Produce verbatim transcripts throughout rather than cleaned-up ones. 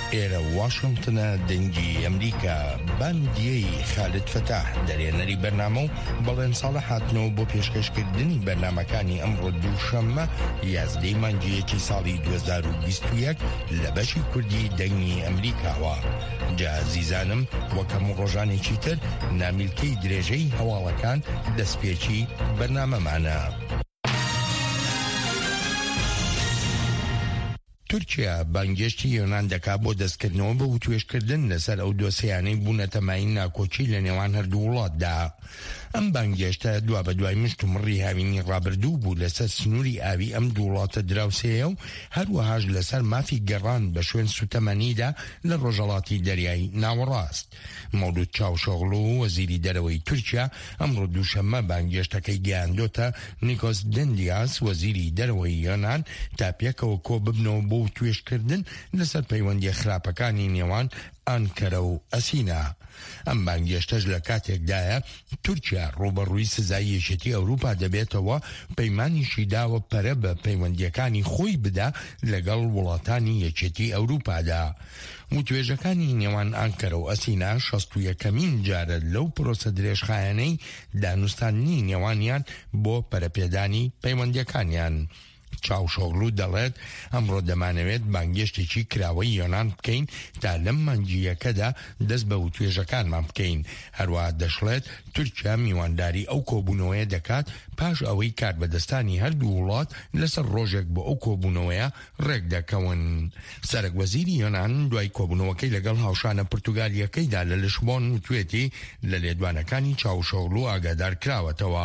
ئێرە واشنگتنە دەنگی ئەمریکا باندیەی خالد فتاح دەرێنەری بەرنامە و بەڵێن ساڵە هاتنەوە بۆ پێشکەشکردنی بەرنامەکانی ئەمڕۆ دووشەممە یازدەی مانگیەکی ساڵی دوو هەزار و بیست و یەک لە بەشی کوردی دەنگی ئەمریکاوە. جا عزیزانم وەکەم ڕۆژانێکی تر نامیلکەی درێژەی هەواڵەکان دەستپێکی بەرنامەمانە. تورکیا بانگێشتی یۆنان دەکا بۆ دەستکردنەوە بە وتوێشکردن لەسەر ئەو دۆسیانەی بوونەتەمایی ناکۆچی لە نێوان هەردوو وڵاتدا. ئەم بانگێشتە دوا بە دوای مشت و مڕی هاوینی ڕابردوو بوو لەسەر سنووری ئاوی ئەم دوو وڵاتە دراوسەیە و هەروەهاش لەسەر مافی گەڕان بە شوێن سوتەمەنیدا لە ڕۆژهەڵاتی دەریای ناوەڕاست. مەولود چاوشۆغلو وەزیری دەرەوەی تورکیا ئەمڕۆ دووشەممە بانگێشتەکەی گەیاندۆتە نیکۆس دەندیاس وەزیری دەرەوەی یۆنان تا پێکەوە کۆ ببنەوە بۆ توێشکردن لەسەر پەیوەندی خراپەکانی نێوان ئانکەرە و ئەسینا. ئەم بانگێشتەش لە کاتێکدایە تورکیا ڕوبەڕووی سزای یەکێتی ئەوروپا دەبێتەوە پەیمانیشی داوە پەرە بە پەیوەندیەکانی خۆی بدا لەگەڵ وڵاتانی یەکێتی ئەوروپادا. وتوێژەکانی نێوان ئانکەرە و ئەسینا شەست و یەکەمین جارە لەو پرۆسە درێژخایەنەی دانوستانی نێوانیان بۆ پەرەپێدانی پەیوەندیەکانیان. چاوشۆغلو دەڵێت ئەمڕۆ دەمانەوێت بانگێشتێکی کراوەی یۆنان بکەین تا لەم مانگیەکەدا دەست بە وتوێژەکانمان بکەین. هەروەها دەشڵێت تورکیا میوانداری ئەو کۆبوونەوەیە دەکات پاش ئەوەی کاربەدەستانی هەردوو وڵات لەسەر ڕۆژێک بۆ ئەو کۆبوونەوەیە ڕێک دەکەون. سەرۆکوەزیری یۆنان دوای کۆبوونەوەکەی لەگەڵ هاوشانە پورتوگالیەکەیدا لە لیشبۆن وتوێتی لە لێدوانەکانی چاوشۆغلو ئاگادار کراوەتەوە.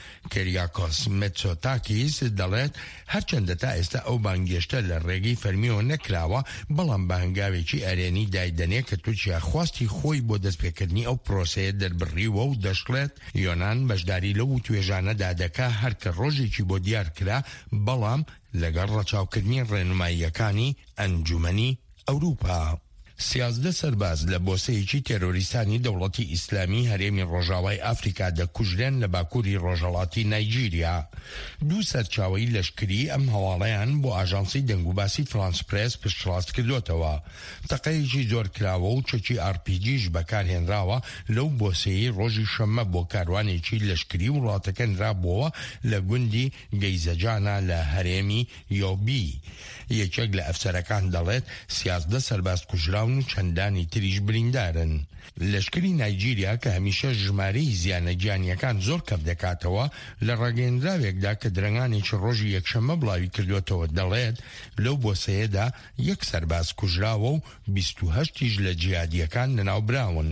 کریاکۆس مێتسۆتاکیس دەڵێت هەرچەندە تا ئێستا ئەو بانگێشتە لە ڕێگەی فەرمیەوە نەکراوە بەڵام بە هەنگاوێکی ئەرێنی دایدەنێ کە تورکیا خواستی خۆی بۆ دەستپێکردنی ئەو پرۆسەیە دەربڕیوە و دەشڵێت یۆنان بەشداری لەو توێژانەدا دەکا هەرکە ڕۆژێکی بۆ دیار کرا بەڵام لەگەڵ ڕەچاوکردنی ڕێنماییەکانی ئەنجومەنی ئەوروپا. سیازدە سەرباز لە بۆسەیەکی تێرۆریستانی دەوڵەتی ئیسلامی هەرێمی ڕۆژاوای ئافریقا دەکوژرێن لە باکووری ڕۆژهەڵاتی نایجیریا. دوو سەرچاوەی لەشکری ئەم هەواڵەیان بۆ ئاژانسی دەنگوباسی فرانس پرێس پشتڕاست کردوتەوە. تەقەیەکی زۆر کراوە و چەکی ئار پی جیش بەکارهێنراوە لەو بۆسەیەی ڕۆژی شەممە بۆ کاروانێکی لەشکری وڵاتەکە نرابووەوە لە گوندی گەیزەجانە لە هەرێمی یۆبی. یەکێک لە ئەفسەرەکان دەڵێت سیازدە سەرباز کوژراون و چەندانی تریش بریندارن. لەشکری نایجیریا کە هەمیشە ژمارەی زیانە گیانیەکان زۆر کەم دەکاتەوە لە ڕاگەیەندراوێکدا کە درەنگانێکی ڕۆژی یەکشەممە بڵاوی کردوێتەوە دەڵێت لەو بۆسەیەدا یەک سەرباز کوژراوە و بیست و هەشتیش لە جیهادیەکان لەناوبراون.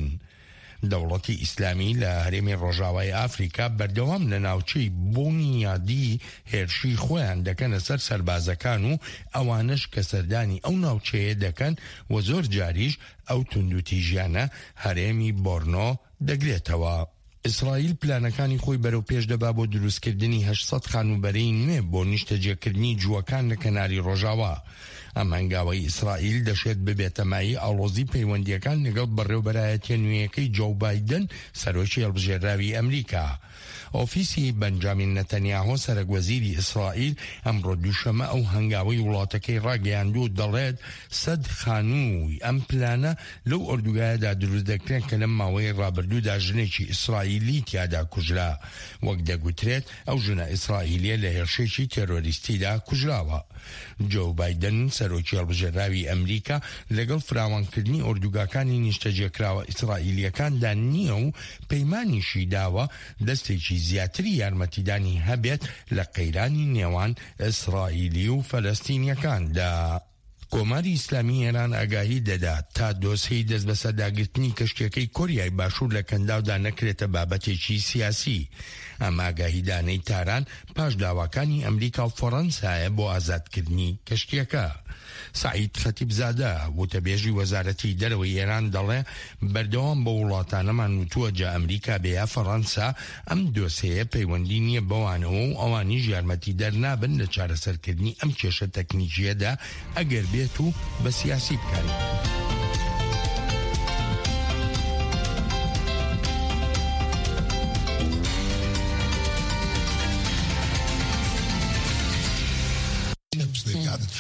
دەوڵەتی ئیسلامی لە هەرێمی ڕۆژاوای ئافریقا بەردەوام لە ناوچەی بوونیادی هێرشی خۆیان دەکەنە سەر سەربازەکان و ئەوانش کە سەردانی ئەو ناوچەیە دەکەن و زۆر جاریش ئەو توندوتیژیانە هەرێمی بۆرنۆ دەگرێتەوە. ئیسرائیل پلانەکانی خۆی بەرەو پێش دەبا بۆ دروستکردنی هەشت خانوبەرەی نوێ بۆ نیشتەجێکردنی جووەکان لە کەناری ڕۆژاوا. ئەم هەنگاوەی ئیسرائیل دەشێت ببێتە مای ئاڵۆزی پەیوەندیەکان لەگەڵ بەڕێوەبەرایەتیە نوێیەکەی جۆ بایدن سەرۆکی هەڵبژێراوی ئەمریکا. ئۆفیسی بەنجامین نەتەنیاهۆ سەرۆکوەزیری ئیسرائیل ئەمڕۆ دووشەممە ئەو هەنگاوەی وڵاتەکەی ڕاگەیاندوو دەڵێت سەد خانووی ئەم پلانە لەو ئۆردوگایەدا دروست دەکرێن کە لەم ماوەی ڕابردوودا ژنێکی ئیسرائیلی تیادا کوژرا. وەک دەگوترێت ئەو ژنە ئیسرائیلیە لە هێرشێکی تێرۆریستیدا کوژراوە. جۆ بایدن سەرۆکی هەڵبژێراوی ئەمریکا لەگەڵ فراوانکردنی ئۆردوگاکانی نیشتەجێکراوە ئیسرائیلیەکاندا نییە و پەیمانیشی داوە دەستێکی زیاتری یارمەتیدانی هەبێت لە قەیرانی نێوان ئیسرائیلی و فەلەستینیەکاندا. کۆماری ئیسلامی ئێران ئاگاهی دەدات تا دۆسەی دەست بە سەرداگرتنی کەشتیەکەی کۆریای باشوور لە کەنداودا نەکرێتە بابەتێکی سیاسی. ئەم ئاگاهیدانەی تاران پاش داواکانی ئەمریکا و فەڕەنسایە بۆ ئازادکردنی کەشتیەکە. سعید خەتیبزادە وتەبێژی وەزارەتی دەرەوەی ئێران دەڵێ بەردەوام بە وڵاتانەمان وتووە جا ئەمریکا بەیە فەڕەنسا ئەم دۆسەیە پەیوەندی نییە بەوانەوە و ئەوانیش یارمەتی دەرنابن لە چارەسەرکردنی ئەم کێشە تەکنیکیەدا ئەگەر بێت و بە سیاسی بکەن.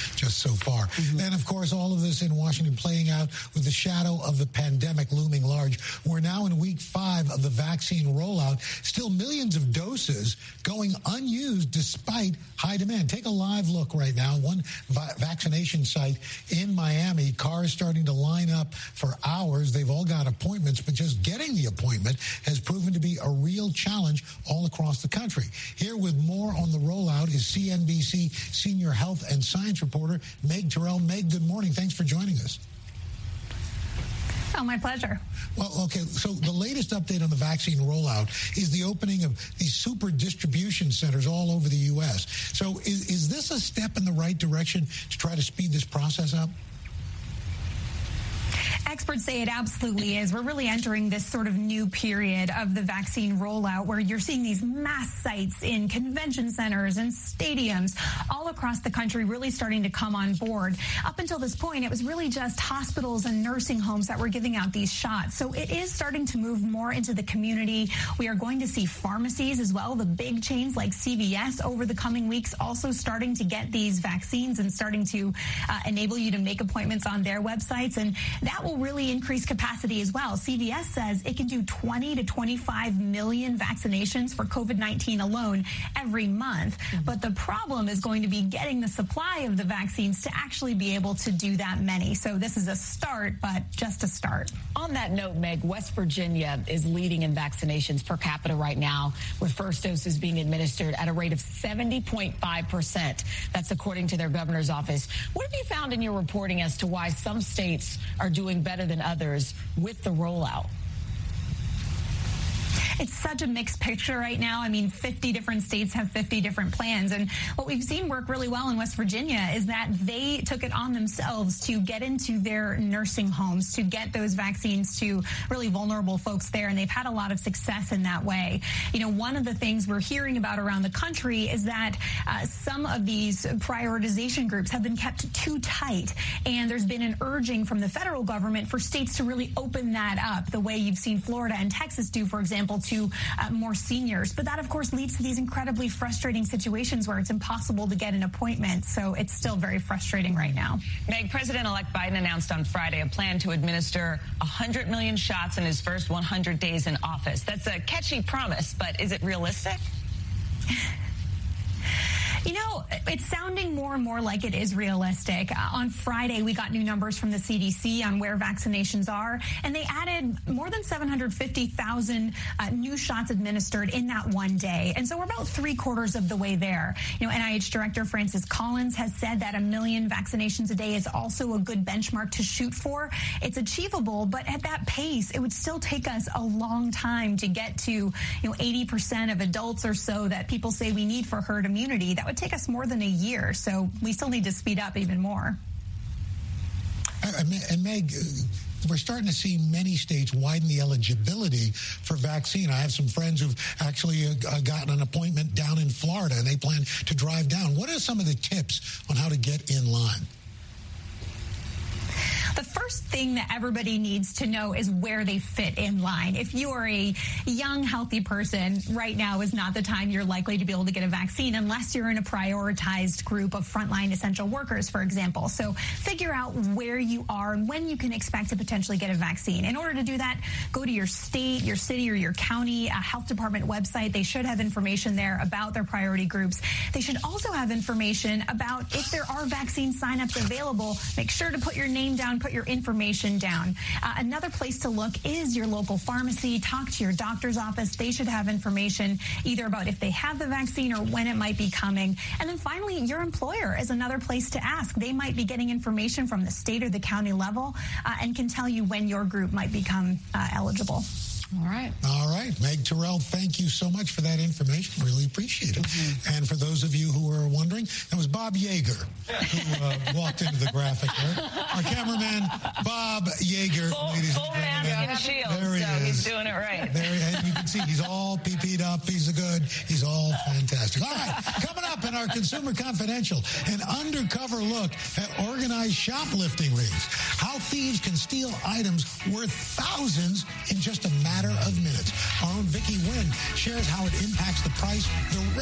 just so far. Mm-hmm. And, of course, all of this in Washington playing out with the shadow of the pandemic looming large. We're now in week five of the vaccine rollout. Still millions of doses going unused despite high demand. Take a live look right now. One va- vaccination site in Miami. Cars starting to line up for hours. They've all got appointments, but just getting the appointment has proven to be a real challenge all across the country. Here with more on the rollout is C N B C senior health and science reporter Meg Terrell. Meg, good morning. Thanks for joining us. Oh, my pleasure. Well, okay, so the latest update on the vaccine rollout is the opening of these super distribution centers all over the U S. So is, is this a step in the right direction to try to speed this process up? Experts say it absolutely is. We're really entering this sort of new period of the vaccine rollout where you're seeing these mass sites in convention centers and stadiums all across the country really starting to come on board. Up until this point, it was really just hospitals and nursing homes that were giving out these shots. So it is starting to move more into the community. We are going to see pharmacies as well, the big chains like C V S over the coming weeks also starting to get these vaccines and starting to uh, enable you to make appointments on their websites. And that will really increase capacity as well. C V S says it can do twenty to twenty-five million vaccinations for COVID nineteen alone every month. Mm-hmm. But the problem is going to be getting the supply of the vaccines to actually be able to do that many. So this is a start, but just a start. On that note, Meg, West Virginia is leading in vaccinations per capita right now, with first doses being administered at a rate of seventy point five percent. That's according to their governor's office. What have you found in your reporting as to why some states are doing better than others with the rollout? It's such a mixed picture right now. I mean, fifty different states have fifty different plans. And what we've seen work really well in West Virginia is that they took it on themselves to get into their nursing homes, to get those vaccines to really vulnerable folks there. And they've had a lot of success in that way. You know, one of the things we're hearing about around the country is that uh, some of these prioritization groups have been kept too tight. And there's been an urging from the federal government for states to really open that up, the way you've seen Florida and Texas do, for example, to uh, more seniors. But that, of course, leads to these incredibly frustrating situations where it's impossible to get an appointment. So it's still very frustrating right now. Meg, President-elect Biden announced on Friday a plan to administer one hundred million shots in his first one hundred days in office. That's a catchy promise, but is it realistic? You know, it's sounding more and more like it is realistic. Uh, on Friday, we got new numbers from the C D C on where vaccinations are, and they added more than seven hundred fifty thousand uh, new shots administered in that one day. And so we're about three quarters of the way there. You know, N I H Director Francis Collins has said that a million vaccinations a day is also a good benchmark to shoot for. It's achievable, but at that pace, it would still take us a long time to get to, you know, eighty percent of adults or so that people say we need for herd immunity. That would take us more than a year, so we still need to speed up even more. And Meg, we're starting to see many states widen the eligibility for vaccine. I have some friends who've actually uh, gotten an appointment down in Florida, and they plan to drive down. What are some of the tips on how to get in line? The first thing that everybody needs to know is where they fit in line. If you are a young, healthy person, right now is not the time you're likely to be able to get a vaccine unless you're in a prioritized group of frontline essential workers, for example. So figure out where you are and when you can expect to potentially get a vaccine. In order to do that, go to your state, your city, or your county uh, health department website. They should have information there about their priority groups. They should also have information about if there are vaccine signups available. Make sure to put your name down, put your information down. Uh, another place to look is your local pharmacy. Talk to your doctor's office. They should have information either about if they have the vaccine or when it might be coming. And then finally, your employer is another place to ask. They might be getting information from the state or the county level uh, and can tell you when your group might become uh, eligible. All right. All right. Meg Terrell, thank you so much for that information. Really appreciate it. Mm-hmm. And for those of you who are wondering, that was Bob Yeager who uh, walked into the graphic there. Our cameraman, Bob Yeager. Full, full mask and a shield, there he so is. He's doing it right. There, and you can see he's all P P'd up. He's a good. He's all fantastic. All right. Coming up in our Consumer Confidential, an undercover look at organized shoplifting rings. How thieves can steal items worth thousands in just a matter of minutes. Our own Vicki Wynn shares how it impacts the price the